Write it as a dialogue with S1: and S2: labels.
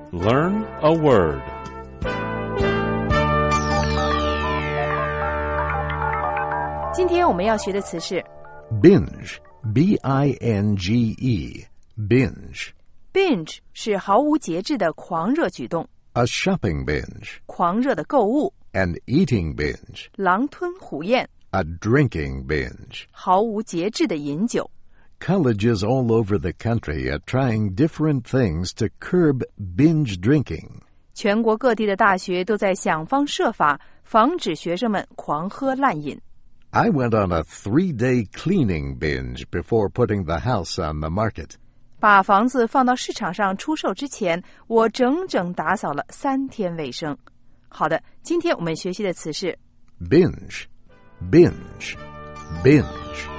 S1: Learn a word.
S2: 今天我们要学的词是
S3: binge, B-I-N-G-E, binge.
S2: binge 是毫无节制的狂热举动，
S3: A shopping binge,
S2: 狂热的购物，
S3: an eating binge,
S2: 狼吞虎咽，
S3: a drinking binge.
S2: 毫无节制的饮酒。
S3: Colleges all over the country are trying different things to curb binge drinking.
S2: 全国各地的大学都在想方设法防止学生们狂喝滥饮。
S3: I went on a 3-day cleaning binge before putting the house on the market.
S2: 把房子放到市场上出售之前，我整整打扫了3天卫生。好的，今天我们学习的词是
S3: Binge, binge, binge.